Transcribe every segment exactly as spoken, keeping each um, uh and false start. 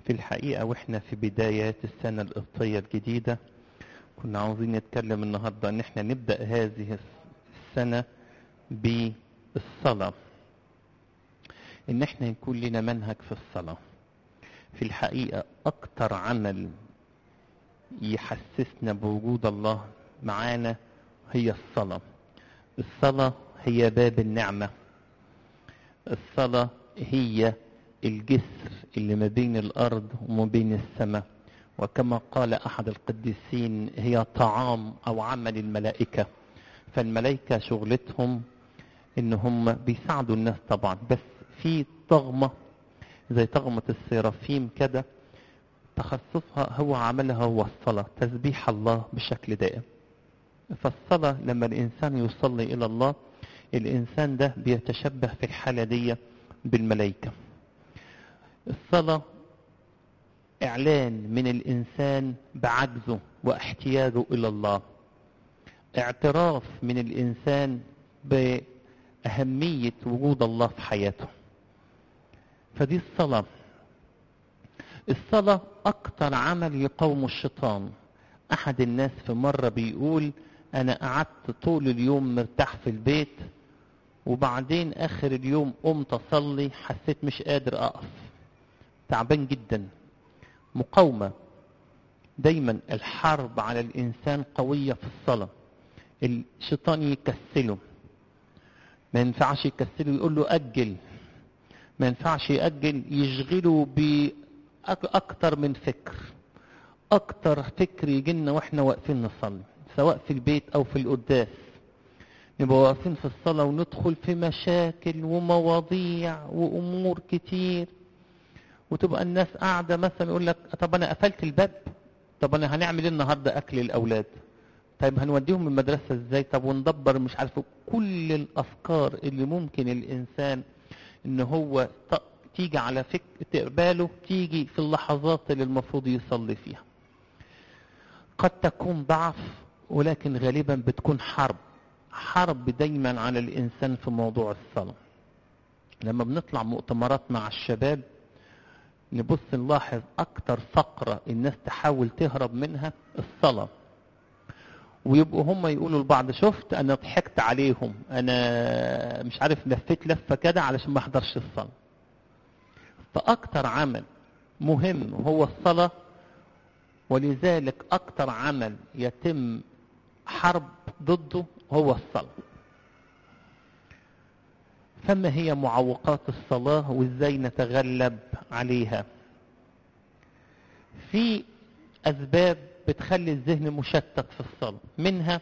في الحقيقة واحنا في بدايات السنة القبطية الجديدة كنا عاوزين نتكلم النهاردة ان احنا نبدأ هذه السنة بالصلاة، ان احنا يكون لنا منهج في الصلاة. في الحقيقة اكتر عمل يحسسنا بوجود الله معانا هي الصلاة. الصلاة هي باب النعمة، الصلاة هي الجسر اللي ما بين الأرض وما بين السماء، وكما قال أحد القديسين هي طعام أو عمل الملائكة. فالملائكة شغلتهم إن هم بيساعدوا الناس طبعا، بس في طغمة زي طغمة السيرافيم كده تخصصها هو عملها هو الصلاة، تسبيح الله بشكل دائم. فالصلاة لما الإنسان يصلي إلى الله، الإنسان ده بيتشبه في الحالة دي بالملائكة. الصلاة إعلان من الإنسان بعجزه واحتياجه إلى الله، اعتراف من الإنسان بأهمية وجود الله في حياته. فدي الصلاة. الصلاة أكتر عمل يقاوم الشيطان. أحد الناس في مرة بيقول أنا قعدت طول اليوم مرتاح في البيت، وبعدين آخر اليوم قمت أصلي حسيت مش قادر أقف، تعبان جدا. مقاومة. دايما الحرب على الإنسان قوية في الصلاة. الشيطان يكسله، ما ينفعش يكسله، يقول له أجل، ما ينفعش يأجل، يشغله بأكتر من فكر. أكتر فكر يجينا وإحنا واقفين نصلي، سواء في البيت أو في القداس. نبقى واقفين في الصلاة وندخل في مشاكل ومواضيع وأمور كتير، وتبقى الناس قاعدة مثلا يقول لك طب أنا قفلت الباب، طب أنا هنعمل إيه النهاردة أكل الأولاد، طيب هنوديهم المدرسة إزاي، طب وندبر مش عارف. كل الأفكار اللي ممكن الإنسان إن هو تيجي على فكر باله تيجي في اللحظات اللي المفروض يصلي فيها. قد تكون ضعف، ولكن غالبا بتكون حرب. حرب دايما على الإنسان في موضوع الصلاة. لما بنطلع مؤتمرات مع الشباب نبص نلاحظ أكتر فقرة الناس تحاول تهرب منها الصلاة، ويبقوا هم يقولوا لبعض شفت أنا ضحكت عليهم، أنا مش عارف لفت لفة كده علشان ما أحضرش الصلاة. فأكتر عمل مهم هو الصلاة، ولذلك أكتر عمل يتم حرب ضده هو الصلاة. فما هي معوقات الصلاة وإزاي نتغلب عليها؟ في أسباب بتخلي الذهن مشتت في الصلاة، منها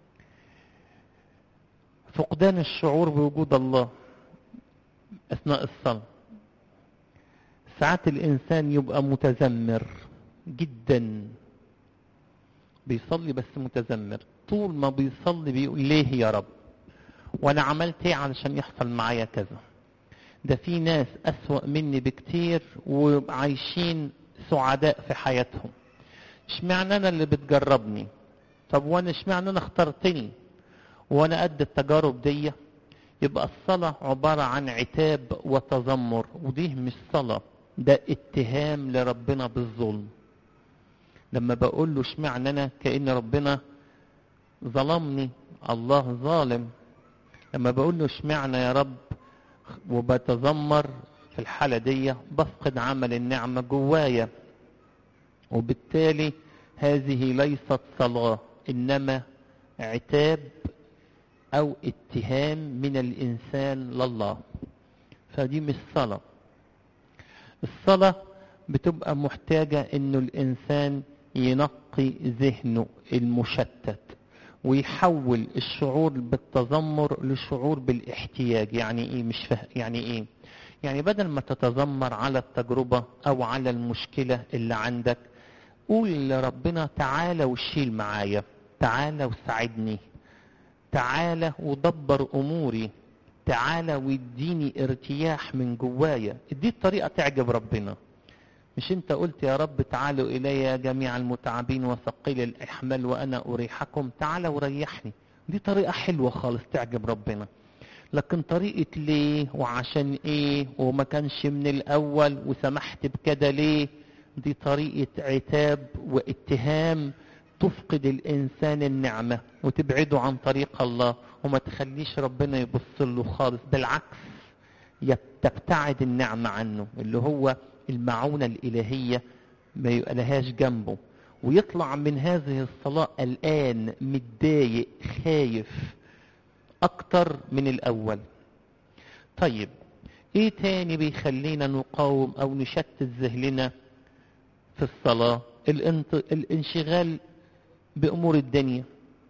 فقدان الشعور بوجود الله أثناء الصلاة. ساعات الإنسان يبقى متذمر جدا، بيصلي بس متذمر، طول ما بيصلي بيقول ليه يا رب، وانا عملت ايه علشان يحصل معايا كذا. ده في ناس اسوأ مني بكتير وعايشين سعداء في حياتهم. اشمعنى انا اللي بتجربني؟ طب وانا اشمعنى انا اخترتني وانا قد التجارب دي؟ يبقى الصلاة عبارة عن عتاب وتذمر، ودي مش صلاة، ده اتهام لربنا بالظلم. لما بقول له اشمعنى انا، كأن ربنا ظلمني، الله ظالم. لما بقول له اشمعنى يا رب وبتذمر، في الحالة دي بفقد عمل النعمة جوايا، وبالتالي هذه ليست صلاة إنما عتاب أو اتهام من الإنسان لله. فدي مش صلاة. الصلاة بتبقى محتاجة إنه الإنسان ينقي ذهنه المشتت ويحول الشعور بالتذمر لشعور بالاحتياج. يعني ايه؟ مش فاهم يعني ايه. يعني بدل ما تتذمر على التجربة او على المشكلة اللي عندك، قول لربنا تعالى وشيل معايا، تعالى وساعدني، تعالى ودبر اموري، تعالى واديني ارتياح من جوايا. دي الطريقة تعجب ربنا. مش انت قلت يا رب تعالوا الي جميع المتعبين وثقيل الاحمال وانا اريحكم، تعالى وريحني. دي طريقة حلوة خالص تعجب ربنا. لكن طريقة ليه وعشان ايه وما كانش من الاول وسمحت بكده ليه، دي طريقة عتاب واتهام تفقد الإنسان النعمة وتبعده عن طريق الله، وما تخليش ربنا يبص له خالص، بالعكس تبتعد النعمة عنه اللي هو المعونة الإلهية ما يبقالهاش جنبه، ويطلع من هذه الصلاة قلقان متضايق خايف أكتر من الأول. طيب إيه تاني بيخلينا نقاوم أو نشتت ذهننا في الصلاة؟ الانشغال بأمور الدنيا.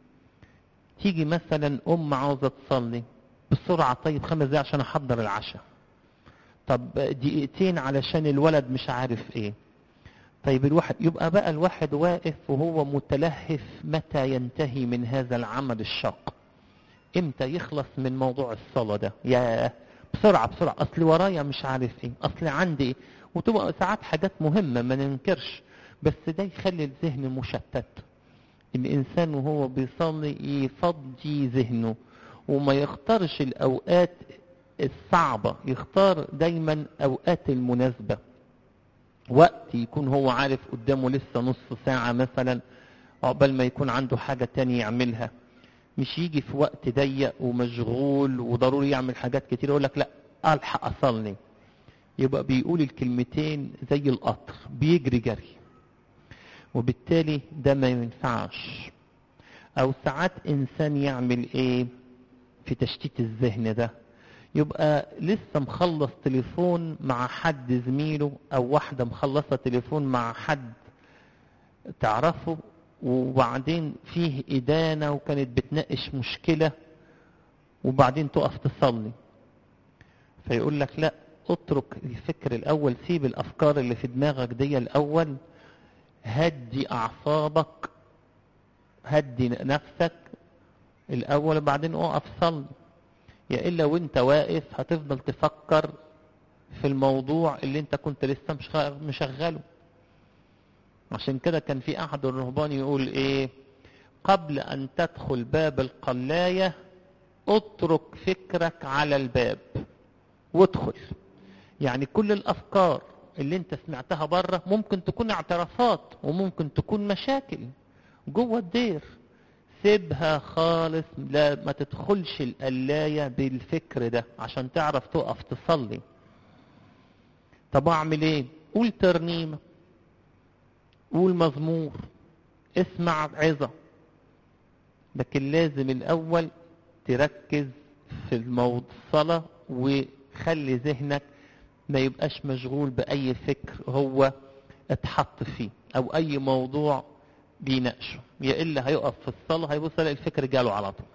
تيجي مثلا أم عاوزة تصلي بسرعة، طيب خمس دقايق عشان أحضر العشاء، طب دقيقتين علشان الولد مش عارف إيه. طيب الواحد يبقى بقى الواحد واقف وهو متلهف متى ينتهي من هذا العمل الشاق، امتى يخلص من موضوع الصلاة ده، يا بسرعة بسرعة أصل ورايا مش عارف إيه، أصل عندي إيه. وتبقى ساعات حاجات مهمة ما ننكرش، بس ده يخلي الذهن مشتت. الإنسان وهو بيصلي يفضي ذهنه وما يختارش الأوقات الصعبة، يختار دايما أوقات المناسبة، وقت يكون هو عارف قدامه لسه نص ساعة مثلا عقبال ما يكون عنده حاجة تانية يعملها، مش يجي في وقت ضيق ومشغول وضروري يعمل حاجات كتير يقول لك لا ألحق أصلي، يبقى بيقول الكلمتين زي القطر بيجري جري، وبالتالي ده ما ينفعش. أو ساعات إنسان يعمل إيه في تشتيت الذهن ده؟ يبقى لسه مخلص تليفون مع حد زميله، أو واحدة مخلصة تليفون مع حد تعرفه، وبعدين فيه إدانة وكانت بتناقش مشكلة، وبعدين تقف تصلي، فيقول لك لا اترك الفكر الأول، سيب الأفكار اللي في دماغك دي الأول، هدي أعصابك هدي نفسك الأول وبعدين اقف صلي. يا إلا وانت واقف هتفضل تفكر في الموضوع اللي انت كنت لسه مشغله. عشان كده كان في أحد الرهبان يقول ايه؟ قبل أن تدخل باب القلاية اترك فكرك على الباب وادخل. يعني كل الأفكار اللي انت سمعتها بره ممكن تكون اعترافات وممكن تكون مشاكل جوه الدير، سيبها خالص، لا ما تدخلش القلاية بالفكر ده عشان تعرف تقف تصلي. طب اعمل ايه؟ قول ترنيمة، قول مزمور، اسمع عظة، لكن لازم الاول تركز في الموضوع الصلاة وخلي ذهنك ما يبقاش مشغول بأي فكر هو اتحط فيه أو أي موضوع بيناقشه، يا إلا هيقف في الصلاة هيبص يلاقي الفكر جاله على طول.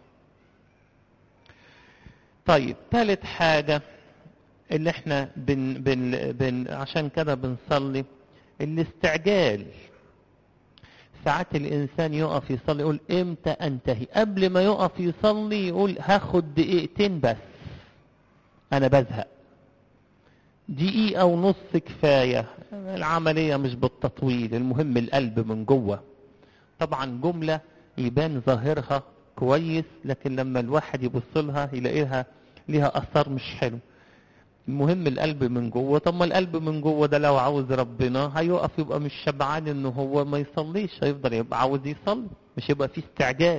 طيب ثالث حاجة اللي احنا بن بن بن عشان كده بنصلي، الاستعجال. ساعات الإنسان يقف يصلي يقول امتى انتهي، قبل ما يقف يصلي يقول هاخد دقيقتين بس أنا بزهق، دقيقة ونص كفاية، العملية مش بالتطويل، المهم القلب من جوه. طبعا جملة يبان ظاهرها كويس لكن لما الواحد يبص لها يلاقيها ليها أثر مش حلو. المهم القلب من جوه. طب ما القلب من جوه ده لو عاوز ربنا هيقف يبقى مش شبعان انه هو ما يصليش، هيفضل يبقى عاوز يصلي، مش يبقى فيه استعجال.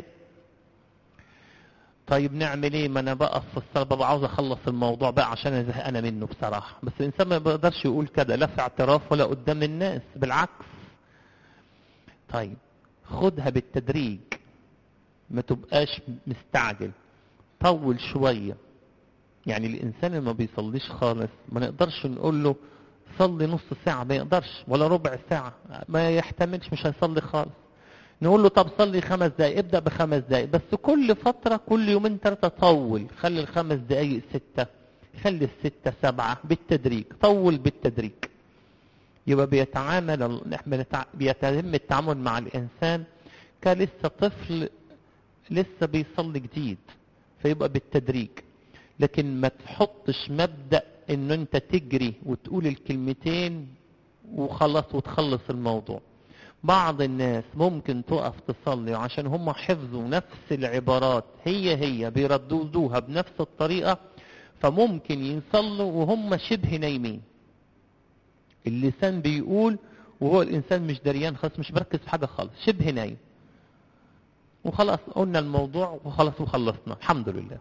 طيب نعمل ايه؟ ما انا بقف في الصلاه ببقى عاوز اخلص الموضوع بقى عشان انا زهقانه منه بصراحه. بس الانسان ما بيقدرش يقول كده لا في اعتراف ولا قدام الناس، بالعكس. طيب خدها بالتدريج، ما تبقاش مستعجل، طول شويه. يعني الانسان اللي ما بيصليش خالص ما نقدرش نقول له صلي نص ساعه، ما يقدرش، ولا ربع ساعه، ما يحتملش، مش هيصلي خالص. نقول له طب صلي خمس دقايق، ابدأ بخمس دقايق بس، كل فترة كل يومين ثلاثة طول، خلي الخمس دقايق ستة، خلي الستة سبعة، بالتدريج، طول بالتدريج. يبقى بيتعامل بيتم التعامل مع الإنسان كلسه طفل لسه بيصلي جديد، فيبقى بالتدريج. لكن ما تحطش مبدأ ان انت تجري وتقول الكلمتين وخلاص وتخلص الموضوع. بعض الناس ممكن تقف تصلي عشان هم حفظوا نفس العبارات هي هي بيرددوها بنفس الطريقة، فممكن يصلوا وهم شبه نايمين، اللسان بيقول وهو الانسان مش دريان خالص، مش مركز في حاجه خالص، شبه نايم، وخلاص قلنا الموضوع وخلاص وخلصنا الحمد لله.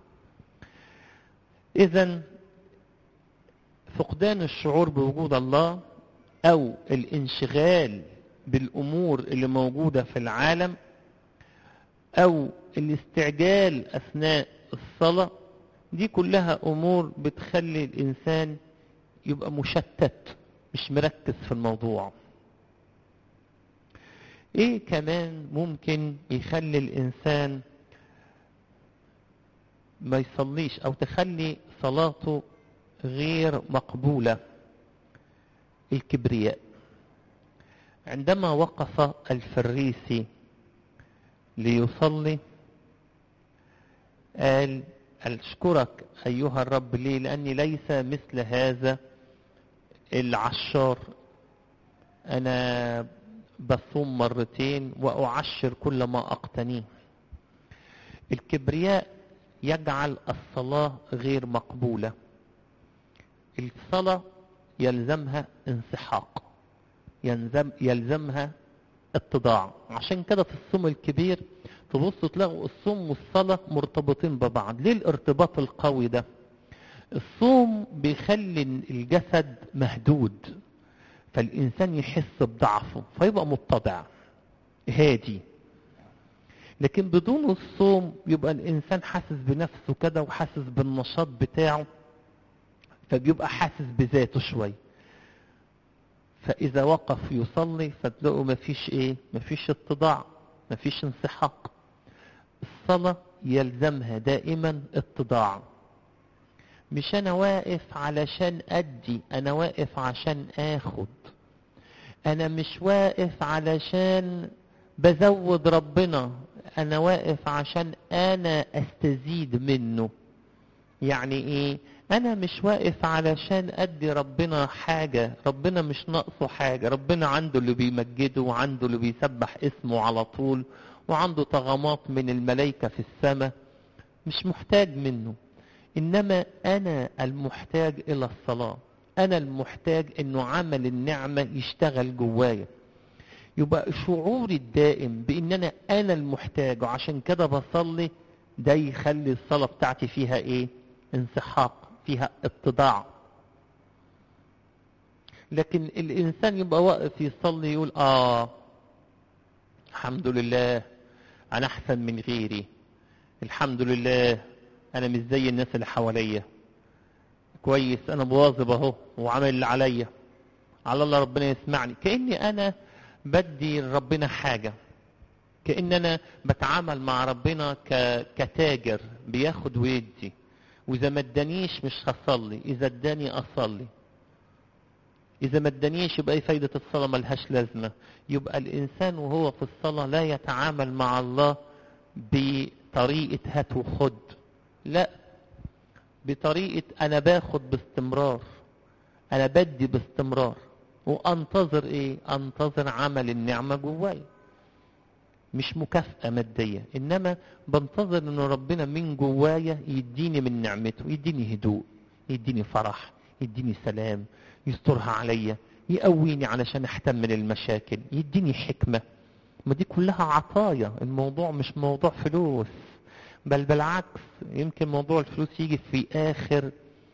اذا فقدان الشعور بوجود الله او الانشغال بالامور اللي موجوده في العالم او الاستعجال اثناء الصلاه، دي كلها امور بتخلي الانسان يبقى مشتت، مش مركز في الموضوع. ايه كمان ممكن يخلي الانسان ما يصليش او تخلي صلاته غير مقبولة؟ الكبرياء. عندما وقف الفريسي ليصلي قال أشكرك أيها الرب، ليه؟ لأني ليس مثل هذا العشار، أنا بصوم مرتين وأعشر كل ما أقتنيه. الكبرياء يجعل الصلاة غير مقبولة. الصلاة يلزمها انسحاق، يلزم يلزمها اتضاع. عشان كده في الصوم الكبير تبصوا تلاقوا الصوم والصلاة مرتبطين ببعض. ليه الارتباط القوي ده؟ الصوم بيخلي الجسد مهدود، فالإنسان يحس بضعفه فيبقى متضع هادي. لكن بدون الصوم يبقى الإنسان حاسس بنفسه كده وحاسس بالنشاط بتاعه، فبيبقى حاسس بذاته شوي. فإذا وقف يصلي فتلاقوا مفيش إيه؟ مفيش اتضاع، مفيش انسحاق. الصلاة يلزمها دائما اتضاع. مش أنا واقف علشان أدي، أنا واقف عشان آخد. أنا مش واقف علشان بزود ربنا، أنا واقف عشان أنا أستزيد منه. يعني إيه؟ أنا مش واقف علشان أدي ربنا حاجة، ربنا مش ناقصه حاجة، ربنا عنده اللي بيمجده وعنده اللي بيسبح اسمه على طول، وعنده طغمات من الملائكة في السماء، مش محتاج منه. إنما أنا المحتاج إلى الصلاة، أنا المحتاج إنه عمل النعمة يشتغل جوايا. يبقى شعوري الدائم بإن أنا أنا المحتاج وعشان كده بصلي، ده يخلي الصلاة بتاعتي فيها إيه؟ انسحاق، فيها اتضاع. لكن الإنسان يبقى واقف يصلي يقول آه الحمد لله أنا أحسن من غيري، الحمد لله أنا مش زي الناس اللي حواليا، كويس أنا بواظب أهو وعمل اللي عليا، على الله ربنا يسمعني. كأني أنا بدي ربنا حاجة، كأن أنا بتعامل مع ربنا كتاجر بياخد ويدي، وإذا ما ادانيش مش هصلي، إذا اداني أصلي، إذا ما ادانيش يبقى إيه فايدة الصلاة؟ ملهاش لازمة. يبقى الإنسان وهو في الصلاة لا يتعامل مع الله بطريقة هات وخد، لا، بطريقة أنا باخد باستمرار، أنا بدي باستمرار، وأنتظر إيه؟ أنتظر عمل النعمة جواي. مش مكافأة مادية، إنما بنتظر إن ربنا من جوايا يديني من نعمته، يديني هدوء، يديني فرح، يديني سلام، يسترها عليا، يقويني علشان أحتمل المشاكل، يديني حكمة. ما دي كلها عطايا. الموضوع مش موضوع فلوس، بل بالعكس، يمكن موضوع الفلوس يجي في آخر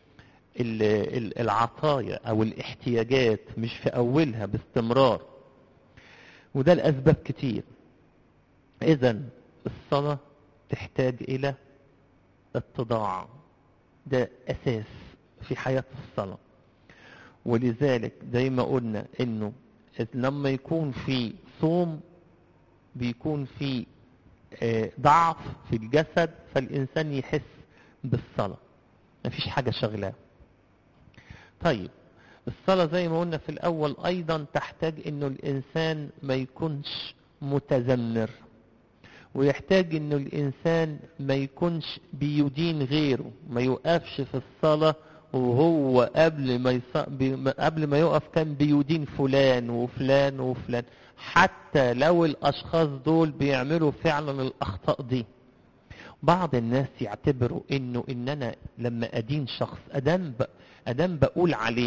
العطايا أو الاحتياجات، مش في أولها باستمرار. وده الأسباب كتير. إذن الصلاة تحتاج إلى اتضاع، ده أساس في حياة الصلاة. ولذلك زي ما قلنا إنه لما يكون في صوم بيكون في ضعف في الجسد، فالإنسان يحس بالصلاة مفيش حاجة شغلاه. طيب الصلاة زي ما قلنا في الأول أيضا تحتاج إنه الإنسان ما يكونش متذمر، ويحتاج إنه الإنسان ما يكونش بيدين غيره، ما يوقفش في الصلاة وهو قبل ما يص... قبل ما يقف كان بيدين فلان وفلان وفلان، حتى لو الأشخاص دول بيعملوا فعلا الأخطاء دي. بعض الناس يعتبروا إنه إن أنا لما أدين شخص أدام ب... أدام بقول عليه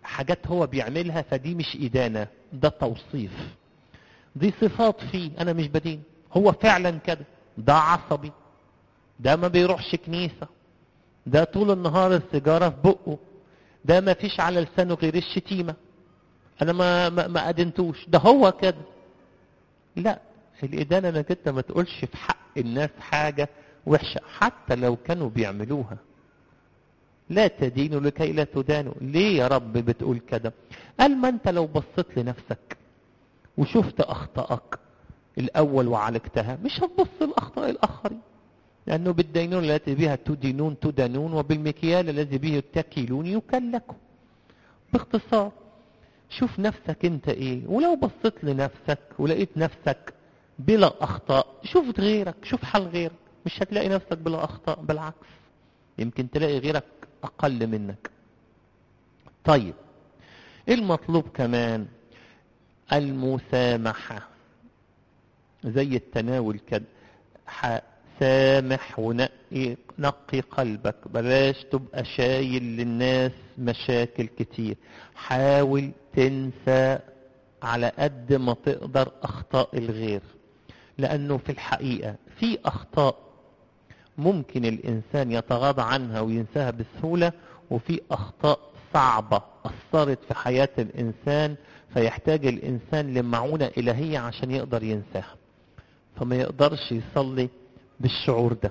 حاجات هو بيعملها، فدي مش إدانة، ده توصيف، دي صفات فيه، أنا مش بدين. هو فعلا كده، ده عصبي، ده ما بيروحش كنيسة، ده طول النهار السيجارة في بقه، ده ما فيش على لسانه غير الشتيمة، أنا ما ما, ما أدنتوش، ده هو كده. لا، الإدانة انك انت ما تقولش في حق الناس حاجة وحشة حتى لو كانوا بيعملوها. لا تدينوا لكي لا تدانوا. ليه يا رب بتقول كده؟ قال ما انت لو بصيت لنفسك وشفت اخطائك الاول وعالجتها، مش هتبص لاخطاء الاخرين، لانه بالدينون التي بها تدينون تدانون وبالمكيال الذي به تكيلون يكلكم. باختصار شوف نفسك انت ايه، ولو بصيت لنفسك ولقيت نفسك بلا اخطاء، شوف غيرك، شوف حال غيرك، مش هتلاقي نفسك بلا اخطاء، بالعكس يمكن تلاقي غيرك اقل منك. طيب ايه المطلوب كمان؟ المسامحة، زي التناول كده، سامح ونقي نقي قلبك، بلاش تبقى شايل للناس مشاكل كتير، حاول تنسى على قد ما تقدر اخطاء الغير، لانه في الحقيقة في اخطاء ممكن الانسان يتغاضى عنها وينساها بسهولة، وفي اخطاء صعبة اثرت في حياة الانسان فيحتاج الانسان لمعونة الهية عشان يقدر ينساها، فما يقدرش يصلي بالشعور ده.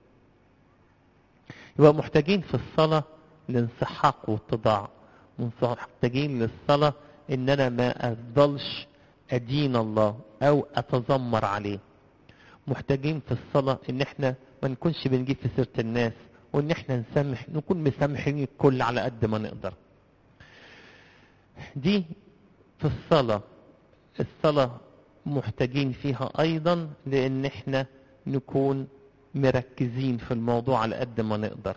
يبقى محتاجين في الصلاة لانسحاق واتضاع، محتاجين للصلاة ان انا ما افضلش ادين الله او اتذمر عليه، محتاجين في الصلاة ان احنا ما نكونش بنجيب في سيرة الناس، وان احنا نسامح، نكون مسامحين الكل على قد ما نقدر. دي في الصلاة. الصلاة محتاجين فيها ايضا لان احنا نكون مركزين في الموضوع على قد ما نقدر.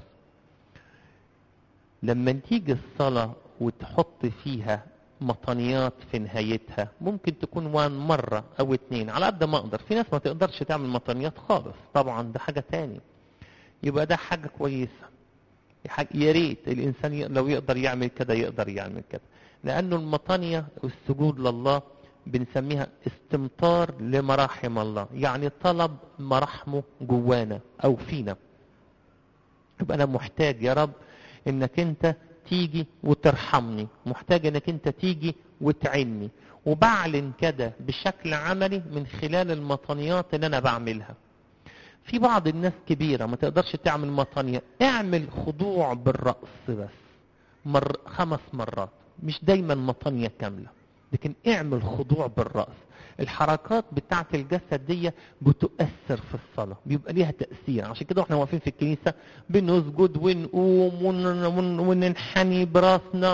لما تيجي الصلاة وتحط فيها مطنيات في نهايتها، ممكن تكون وان مرة او اتنين على قد ما اقدر، في ناس ما تقدرش تعمل مطنيات خالص، طبعا ده حاجة تاني، يبقى ده حاجة كويسة، يا ريت الانسان لو يقدر يعمل كده يقدر يعمل كده، لانه المطانية والسجود لله بنسميها استمطار لمراحم الله، يعني طلب مراحمه جوانا او فينا. يبقى انا محتاج يا رب انك انت تيجي وترحمني، محتاج انك انت تيجي وتعني، وبعلن كده بشكل عملي من خلال المطانيات اللي انا بعملها. في بعض الناس كبيرة ما تقدرش تعمل مطانية، اعمل خضوع بالرأس بس مر خمس مرات، مش دايما مطانية كاملة، لكن اعمل خضوع بالرأس. الحركات بتاعت الجسد دي بتؤثر في الصلاة، بيبقى ليها تأثير. عشان كده احنا واقفين في الكنيسة بنسجد ونقوم وننحني براسنا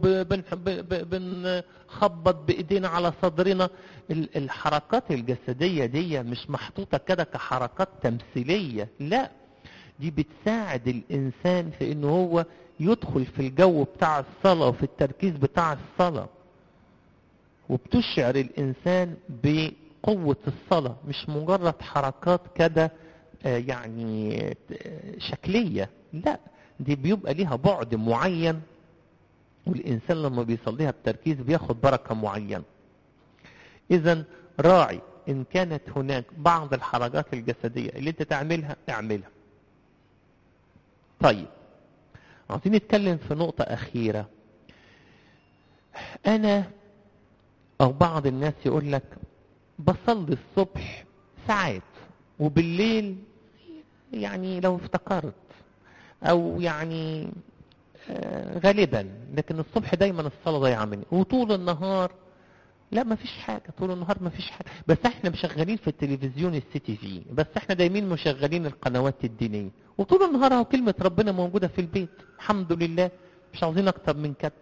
وبنخبط بإيدينا على صدرنا. الحركات الجسدية دي مش محطوطة كده كحركات تمثيلية، لا، دي بتساعد الإنسان في إنه هو يدخل في الجو بتاع الصلاة وفي التركيز بتاع الصلاة، وبتشعر الإنسان بقوة الصلاة، مش مجرد حركات كده يعني شكلية، لا، دي بيبقى ليها بعد معين، والإنسان لما بيصليها بتركيز بياخد بركة معينة. إذن راعي إن كانت هناك بعض الحركات الجسدية اللي أنت تعملها اعملها. طيب عايزين نتكلم في نقطة أخيرة. أنا أو بعض الناس يقول لك بصلي الصبح ساعات وبالليل يعني لو افتكرت، أو يعني آه غالبا، لكن الصبح دايما الصلاة ضايعة مني، وطول النهار لا ما فيش حاجة، طول النهار ما فيش حاجة، بس احنا مشغلين في التلفزيون السي تي في، بس احنا دايمين مشغلين القنوات الدينية، وطول النهار اهو كلمة ربنا موجودة في البيت، الحمد لله، مش عاوزين اكتر من كده.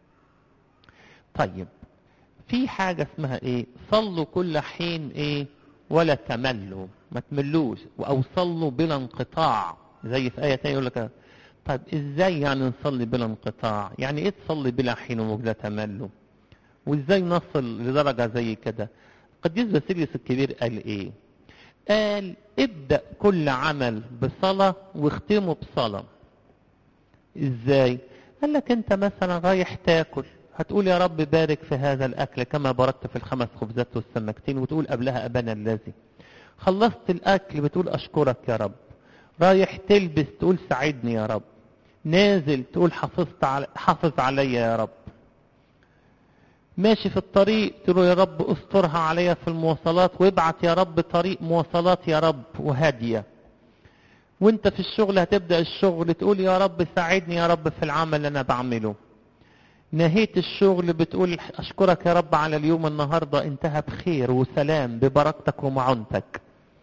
طيب في حاجة اسمها ايه؟ صلوا كل حين ايه؟ ولا تملوا، ما تملوش، او صلوا بلا انقطاع، زي في آية تانية يقول لك. طيب ازاي يعني نصلي بلا انقطاع؟ يعني ايه تصلي بلا حين ولا تملوا؟ وازاي نصل لدرجة زي كده؟ القديس باسيليوس الكبير قال ايه؟ قال ابدأ كل عمل بصلاة واختمه بصلاة. ازاي؟ قال لك انت مثلا رايح تاكل هتقول يا رب بارك في هذا الأكل كما باركت في الخمس خبزات والسمكتين، وتقول قبلها أبانا الذي. خلصت الأكل بتقول أشكرك يا رب. رايح تلبس تقول ساعدني يا رب. نازل تقول حافظت على حافظ عليا يا رب. ماشي في الطريق تقول يا رب استرها عليا في المواصلات، وابعت يا رب طريق مواصلات يا رب وهادية. وانت في الشغل هتبدأ الشغل تقول يا رب ساعدني يا رب في العمل اللي انا بعمله. نهيت الشغل بتقول اشكرك يا رب على اليوم النهاردة انتهى بخير وسلام ببركتك ومعونتك.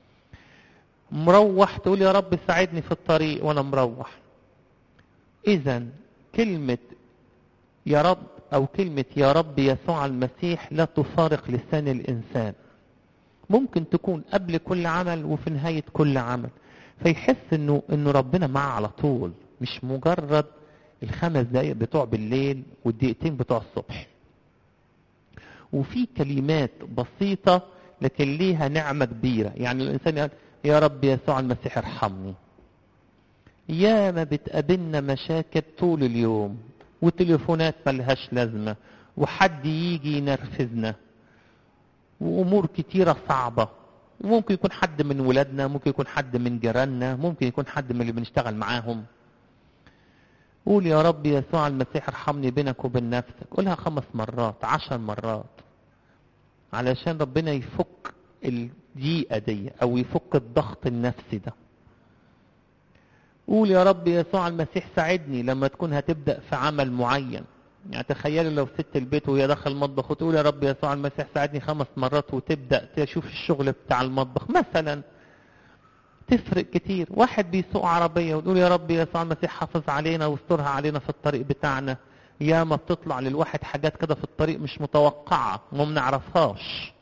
مروح تقول يا رب ساعدني في الطريق وانا مروح. اذا كلمة يا رب او كلمة يا رب يسوع المسيح لا تفارق لسان الانسان. ممكن تكون قبل كل عمل وفي نهاية كل عمل، فيحس انه انه ربنا معاه على طول، مش مجرد الخمس دقايق بتوع بالليل والدقيقتين بتوع الصبح. وفي كلمات بسيطة لكن ليها نعمة كبيرة. يعني الانسان يقول يا رب يسوع المسيح ارحمني. يا ما بتقابلنا مشاكل طول اليوم وتليفونات ملهاش لازمة وحد يجي ينرفزنا وامور كتيرة صعبة، وممكن يكون حد من ولادنا، ممكن يكون حد من جيراننا، ممكن يكون حد من اللي بنشتغل معاهم. قول يا رب يسوع المسيح ارحمني بينك وبين نفسك. قولها خمس مرات عشر مرات علشان ربنا يفك الضيقة دي او يفك الضغط النفسي ده. قول يا رب يسوع المسيح ساعدني لما تكون هتبدأ في عمل معين. يعني تخيلوا لو ست البيت وهي داخل المطبخ وتقول يا رب يسوع المسيح ساعدني خمس مرات وتبدأ تشوف الشغل بتاع المطبخ مثلا، تفرق كتير. واحد بيسوق عربية وتقول يا رب يسوع المسيح حافظ علينا واسترها علينا في الطريق بتاعنا. يا ما بتطلع للواحد حاجات كده في الطريق مش متوقعة وما بنعرفهاش،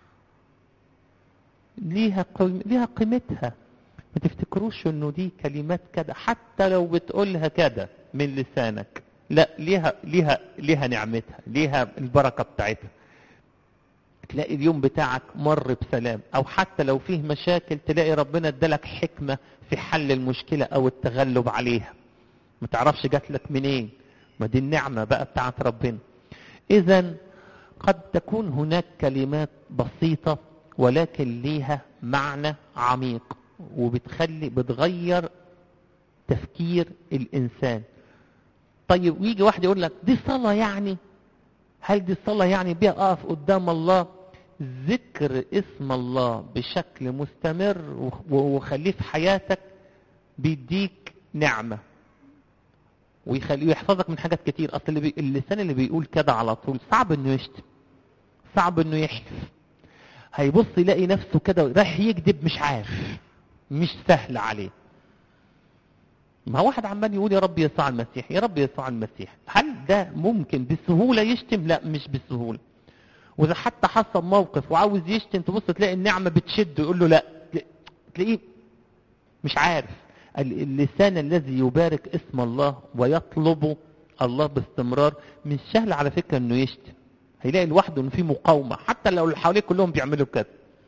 ليها قيم... ليها قيمتها. ما تفتكروش انه دي كلمات كده حتى لو بتقولها كده من لسانك، لا ليها ليها ليها نعمتها، ليها البركة بتاعتها. تلاقي اليوم بتاعك مر بسلام، او حتى لو فيه مشاكل تلاقي ربنا ادالك حكمة في حل المشكلة او التغلب عليها، ما تعرفش جات لك منين. ما دي النعمة بقى بتاعت ربنا. اذا قد تكون هناك كلمات بسيطة ولكن ليها معنى عميق، وبتخلي بتغير تفكير الانسان. طيب ويجي واحد يقول لك دي صلاة يعني؟ هل دي الصلاة يعني بيها اقف قدام الله؟ ذكر اسم الله بشكل مستمر وخليه في حياتك بيديك نعمة ويخليه يحفظك من حاجات كتير. اصل اللي بي... اللسان اللي بيقول كده على طول صعب انه يشتم، صعب انه يحلف. هيبص يلاقي نفسه كده رايح يكذب مش عارف، مش سهل عليه. ما هو واحد عمال يقول يا رب يسوع المسيح يا رب يسوع المسيح، هل ده ممكن بسهولة يشتم؟ لا مش بسهولة. وإذا حتى حصل موقف وعاوز يشتم تبص تلاقي النعمة بتشد يقول له لا، تلاقيه مش عارف. اللسان الذي يبارك اسم الله ويطلب الله باستمرار مش سهل على فكرة انه يشتم. هيلاقي لوحده انه في مقاومة حتى لو اللي حواليه كلهم بيعملوا كده.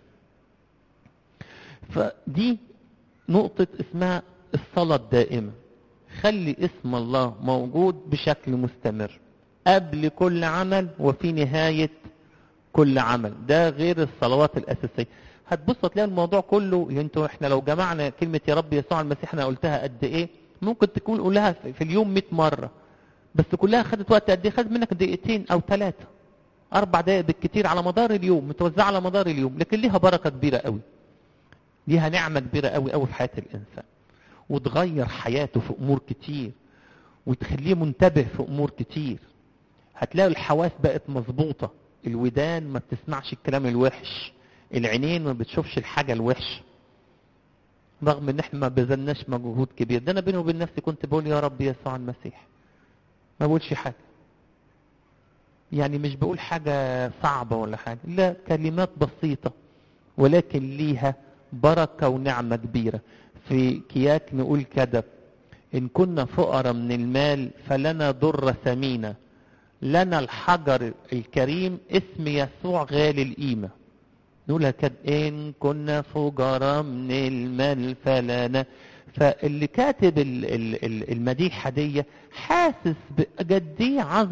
فدي نقطة اسمها الصلاة الدائمة. خلي اسم الله موجود بشكل مستمر قبل كل عمل وفي نهاية كل عمل. ده غير الصلوات الأساسية. هتبص تلاقي الموضوع كله. انتوا احنا لو جمعنا كلمة يا رب يسوع المسيح انا قلتها قد ايه؟ ممكن تكون قولها في اليوم مئة مرة، بس كلها خدت وقت قد ايه؟ خدت منك دقيقتين او ثلاثة اربع دقائق بالكتير على مدار اليوم، متوزعة على مدار اليوم، لكن ليها بركة كبيرة قوي، ليها نعمة كبيرة قوي قوي في حياة الانسان، وتغير حياته في امور كتير وتخليه منتبه في امور كتير. هتلاقي الحواس بقت مظبوطة، الودان ما بتسمعش الكلام الوحش، العينين ما بتشوفش الحاجة الوحش، رغم ان احنا ما بذلناش مجهود كبير. ده انا بيني وبين نفسي كنت بقول يا رب يسوع المسيح، ما بقولش حاجة، يعني مش بقول حاجة صعبة ولا حاجة، لا كلمات بسيطة ولكن ليها بركة ونعمة كبيرة. في كياك نقول كده: إن كنا فقراء من المال فلنا ضر ثمينة، لنا الحجر الكريم اسم يسوع غالي القيمة. نقولها كده: إن كنا فقراء من المال فلنا. فاللي كاتب المديحة دي حاسس بجدية عظمة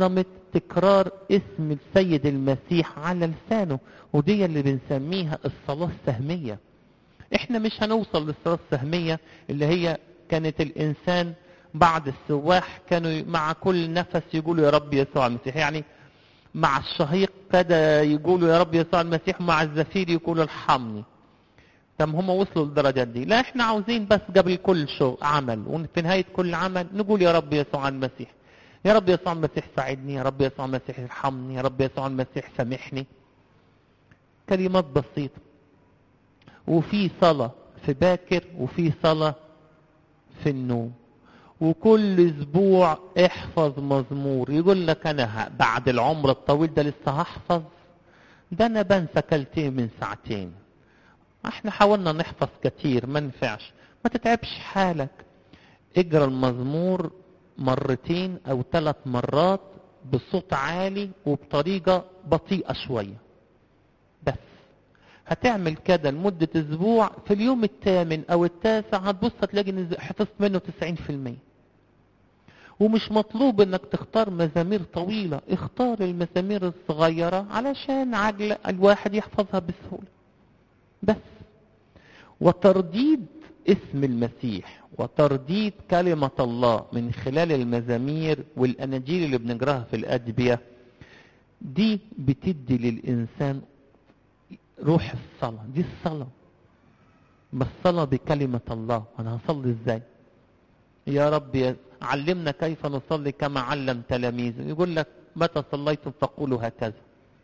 تكرار اسم السيد المسيح على لسانه، ودي اللي بنسميها الصلاة السهمية. احنا مش هنوصل للصلاة السهمية اللي هي كانت الانسان بعد السواح كانوا مع كل نفس يقولوا يا رب يسوع المسيح، يعني مع الشهيق كده يقولوا يا رب يسوع المسيح، مع الزفير يقولوا ارحمني. طب هم وصلوا للدرجات دي؟ لا، احنا عاوزين بس قبل كل شو عمل وفي نهاية كل عمل نقول يا رب يسوع المسيح، يا رب يسوع المسيح ساعدني، يا رب يسوع المسيح ارحمني، يا رب يسوع المسيح سامحني. كلمات بسيطة. وفي صلاة في باكر وفي صلاة في النوم. وكل اسبوع احفظ مزمور. يقول لك انا بعد العمر الطويل ده لسه هحفظ؟ ده انا بنسى كلتين من ساعتين. احنا حاولنا نحفظ كتير ما نفعش. ما تتعبش حالك، اجرى المزمور مرتين او ثلاث مرات بصوت عالي وبطريقة بطيئة شوية بس. هتعمل كده لمدة اسبوع، في اليوم الثامن او التاسع هتبص تلاقي حفظت منه تسعين في المية. ومش مطلوب انك تختار مزامير طويلة، اختار المزامير الصغيرة علشان عجل الواحد يحفظها بسهولة بس. وترديد اسم المسيح وترديد كلمة الله من خلال المزامير والأناجيل اللي بنقراها في الأدبية دي بتدي للإنسان روح الصلاة. دي الصلاة، ما الصلاة بكلمة الله. أنا هصلي إزاي؟ يا رب علمنا كيف نصلي كما علم تلاميذه. يقول لك متى صليتم فقولوا هكذا.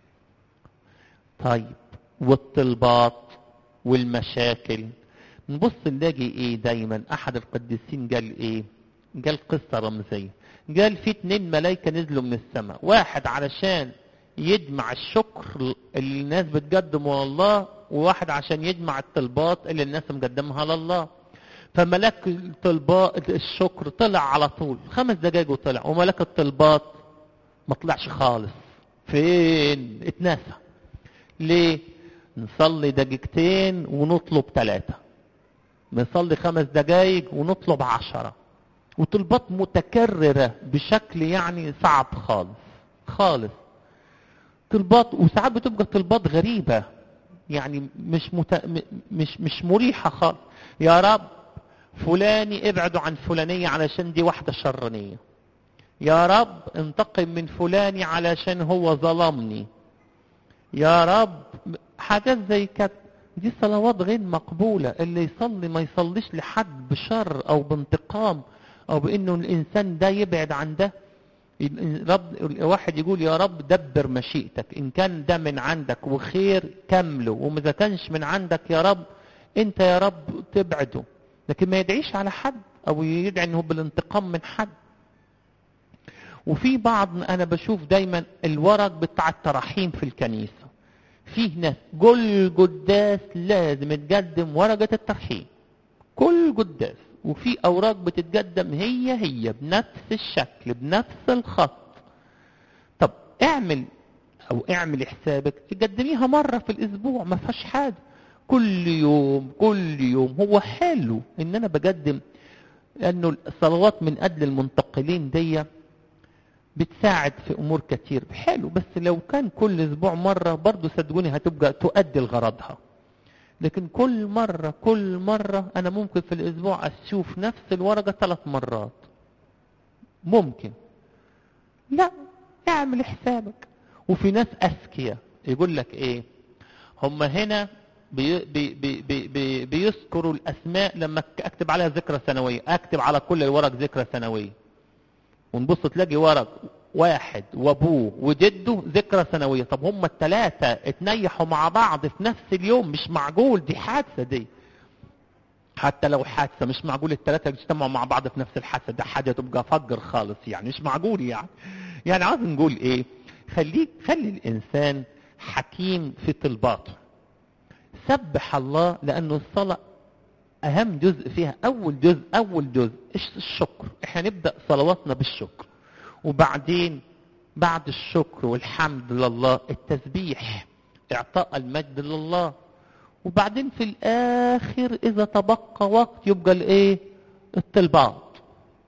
طيب والطلبات والمشاكل نبص نلاقي ايه دايما؟ احد القديسين قال ايه؟ قال قصة رمزية. قال في اتنين ملايكة نزلوا من السماء، واحد علشان يجمع الشكر اللي الناس بتقدمه لله، وواحد عشان يجمع الطلبات اللي الناس مقدمها لله. فملاك الطلبات الشكر طلع على طول خمس دقايق وطلع، وملاك الطلبات ما طلعش خالص. فين؟ اتناسى. ليه؟ نصلي دقيقتين ونطلب ثلاثة، نصلي خمس دقايق ونطلب عشرة، وطلبات متكررة بشكل يعني صعب خالص خالص. طلبات وساعات بتبقى طلبات غريبة، يعني مش مت... مش مش مريحة خالص. يا رب فلاني ابعدوا عن فلانية علشان دي واحدة شرانية. يا رب انتقم من فلاني علشان هو ظلمني. يا رب حاجات زي كده. دي صلوات غير مقبولة. اللي يصلي ما يصليش لحد بشر او بانتقام او بانه الانسان ده يبعد عن ده. رب واحد يقول يا رب دبر مشيئتك، ان كان ده من عندك وخير كمله، وإذا كانش من عندك يا رب انت يا رب تبعده. لكن ما يدعيش على حد او يدعي انه بالانتقام من حد. وفي بعض انا بشوف دايما الورق بتاع التراحيم في الكنيسة، فيه ناس كل قداس لازم تقدم ورقة الترحيم كل قداس، وفي اوراق بتتقدم هي هي بنفس الشكل بنفس الخط. طب اعمل او اعمل حسابك تقدميها مرة في الاسبوع، ما فيهاش حاجة. كل يوم كل يوم هو حلو ان انا بقدم، لانه الصلوات من اجل المنتقلين دي بتساعد في امور كتير حلو. بس لو كان كل اسبوع مرة برضو صدقوني هتبقى تؤدي لغرضها. لكن كل مرة كل مرة انا ممكن في الاسبوع اشوف نفس الورقة ثلاث مرات ممكن. لا، اعمل حسابك. وفي ناس اذكياء يقول لك ايه، هم هنا بي بي بي بي بي بيذكروا الاسماء لما اكتب عليها ذكرى سنوية، اكتب على كل الورق ذكرى سنوية، ونبص تلاقي ورق واحد وابوه وجده ذكرى سنوية. طب هم الثلاثة اتنيحوا مع بعض في نفس اليوم؟ مش معقول، دي حادثة. دي حتى لو حادثة مش معقول الثلاثة يجتمعوا مع بعض في نفس الحادثة، ده حاجة تبقى فجر خالص، يعني مش معقول. يعني يعني عاوز نقول ايه؟ خليك خلي الانسان حكيم في طلباته. سبح الله، لانه الصلاة اهم جزء فيها، اول جزء اول جزء الشكر. احنا نبدأ صلواتنا بالشكر، وبعدين بعد الشكر والحمد لله التسبيح، اعطاء المجد لله، وبعدين في الاخر اذا تبقى وقت يبقى الايه؟ الطلبات.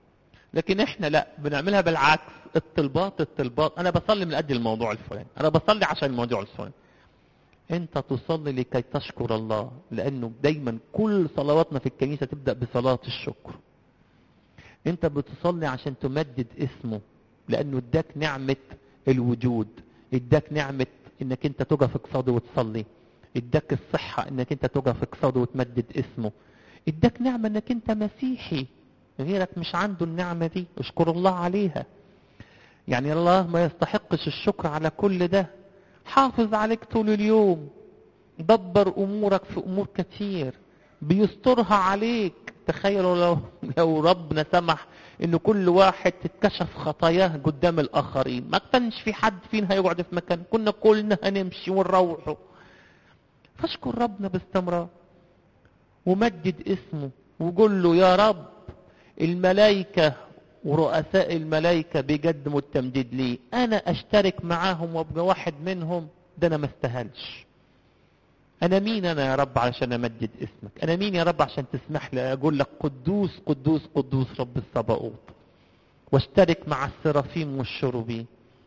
لكن احنا لا، بنعملها بالعكس، الطلبات الطلبات. انا بصلي من اجل الموضوع الفلاني، انا بصلي عشان الموضوع الفلاني. انت تصلي لكي تشكر الله، لانه دايما كل صلواتنا في الكنيسة تبدأ بصلاة الشكر. انت بتصلي عشان تمجد اسمه، لانه اداك نعمة الوجود، اداك نعمة انك انت تقف قصاده وتصلي، اداك الصحة انك انت تقف قصاده وتمجد اسمه، اداك نعمة انك انت مسيحي، غيرك مش عنده النعمة دي، اشكر الله عليها. يعني الله ما يستحقش الشكر على كل ده، حافظ عليك طول اليوم، دبر امورك في امور كتير، بيسترها عليك. تخيلوا لو لو ربنا سمح ان كل واحد تتكشف خطاياه قدام الاخرين، ما كانش في حد فينا هيقعد في مكان، كنا كلنا هنمشي ونروحوا. فاشكر ربنا باستمرار ومجد اسمه وقول له يا رب الملائكة ورؤساء الملائكة بيقدموا التمجيد لي، انا اشترك معاهم وابقى واحد منهم، ده انا ما استاهلش. انا مين انا يا رب علشان امجد اسمك؟ انا مين يا رب عشان تسمح لي اقول لك قدوس قدوس قدوس رب الصباؤوت، واشترك مع السرافيم والشروبين.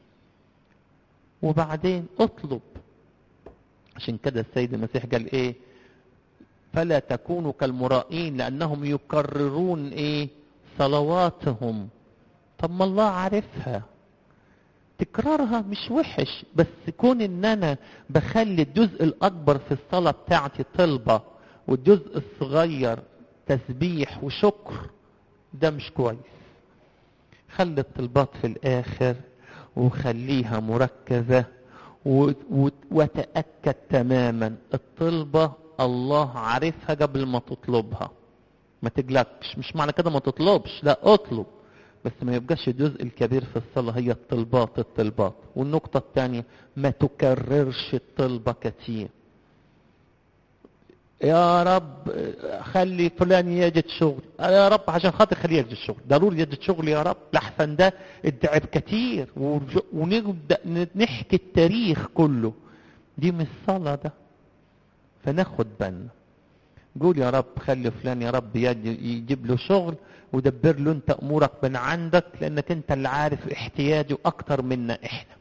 وبعدين اطلب. عشان كده السيد المسيح قال ايه؟ فلا تكونوا كالمرائين لانهم يكررون ايه؟ صلواتهم. طب ما الله عارفها، تكرارها مش وحش، بس كون ان انا بخلي الجزء الاكبر في الصلاة بتاعتي طلبة والجزء الصغير تسبيح وشكر، ده مش كويس. خلي الطلبات في الاخر وخليها مركزة، وتأكد تماما الطلبة الله عارفها قبل ما تطلبها. ما تقلقش، مش معنى كده ما تطلبش، لا اطلب، بس ما يبقاش الجزء الكبير في الصلاة هي الطلبات الطلبات. والنقطة الثانية ما تكررش الطلبة كتير. يا رب خلي فلان يجد شغل، يا رب عشان خاطر خليه يجد شغل، ضروري يجد شغل يا رب، لحسن ده الدعب كتير ونبدأ نحكي التاريخ كله، دي مش صلاة ده. فناخد بالنا، قول يا رب خلي فلان يا رب يجيب له شغل، ودبر له انت امورك من عندك، لانك انت اللي عارف احتياجه اكتر منا احنا.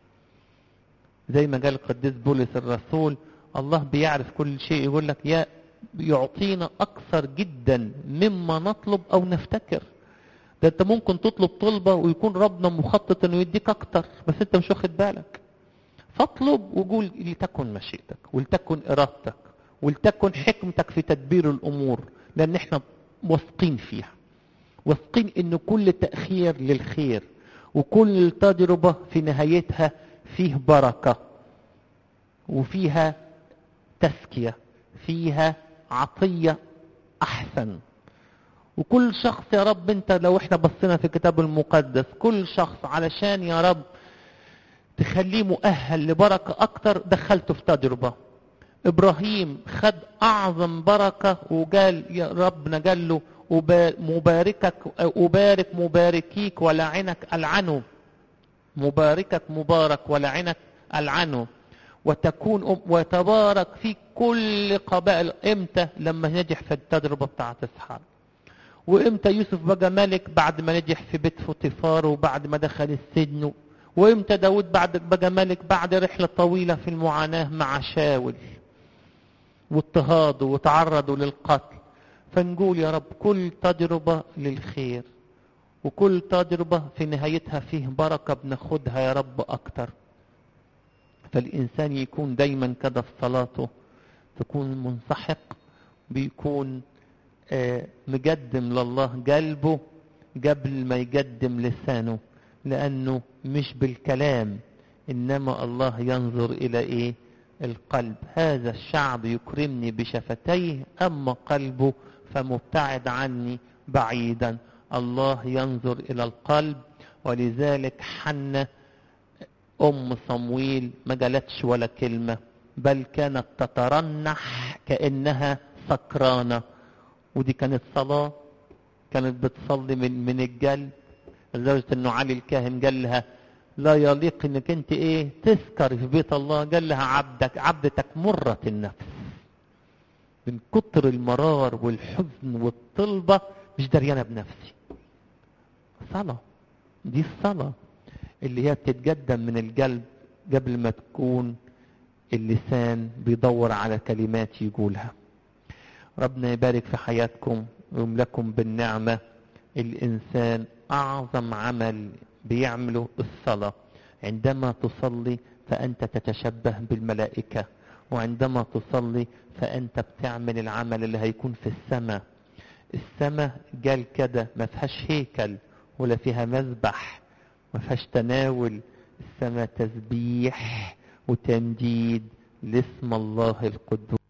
زي ما قال القديس بولس الرسول، الله بيعرف كل شيء، يقول لك يا يعطينا اكثر جدا مما نطلب او نفتكر. ده انت ممكن تطلب طلبة ويكون ربنا مخطط انه يديك اكتر، بس انت مش واخد بالك. فاطلب وقول لتكن مشيئتك ولتكن ارادتك ولتكن حكمتك في تدبير الامور، لان احنا واثقين فيها، واثقين ان كل تأخير للخير، وكل تجربة في نهايتها فيه بركة وفيها تزكية، فيها عطية احسن. وكل شخص يا رب انت لو احنا بصينا في الكتاب المقدس، كل شخص علشان يا رب تخليه مؤهل لبركة اكتر دخلته في تجربة. ابراهيم خد اعظم بركة وقال يا ربنا قال له مباركك أبارك مباركيك ولعنك ألعنه، مباركك مبارك ولعنك ألعنه، وتكون أم وتبارك في كل قبائل. امتى؟ لما نجح في التجربة بتاعت اسحاق. وامتى يوسف بقى ملك؟ بعد ما نجح في بيت فوطيفار وبعد ما دخل السجن. وامتى داود بعد بقى ملك؟ بعد رحلة طويلة في المعاناة مع شاول واضطهاده وتعرضوا للقتل. فنقول يا رب كل تجربة للخير، وكل تجربة في نهايتها فيه بركة بناخدها يا رب أكتر. فالإنسان يكون دايما كده في صلاته تكون منسحق، بيكون آه مقدم لله قلبه قبل ما يقدم لسانه، لأنه مش بالكلام إنما الله ينظر إلى إيه؟ القلب. هذا الشعب يكرمني بشفتيه أما قلبه فمبتعد عني بعيدا. الله ينظر إلى القلب. ولذلك حنة أم صمويل ما قالتش ولا كلمة، بل كانت تترنح كأنها سكرانة. ودي كانت صلاة، كانت بتصلي من, من القلب، لدرجة انه علي الكاهن قال لها لا يليق انك انت ايه تسكر في بيت الله. قال لها عبدك عبدتك مرة النفس، من كتر المرار والحزن والطلبة مش دريانة بنفسي. الصلاة. دي الصلاة اللي هي بتتقدم من القلب قبل ما تكون اللسان بيدور على كلمات يقولها. ربنا يبارك في حياتكم ويملكم بالنعمة. الإنسان أعظم عمل بيعمله الصلاة. عندما تصلي فأنت تتشبه بالملائكة، وعندما تصلي فأنت بتعمل العمل اللي هيكون في السماء. السماء قال كده ما فيهاش هيكل ولا فيها مذبح، ما فيهاش تناول. السماء تسبيح وتمجيد لاسم الله القدوس.